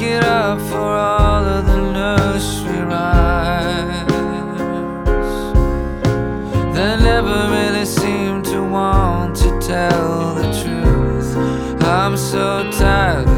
it up for all of the nursery rhymes that never really seem to want to tell the truth. I'm so tired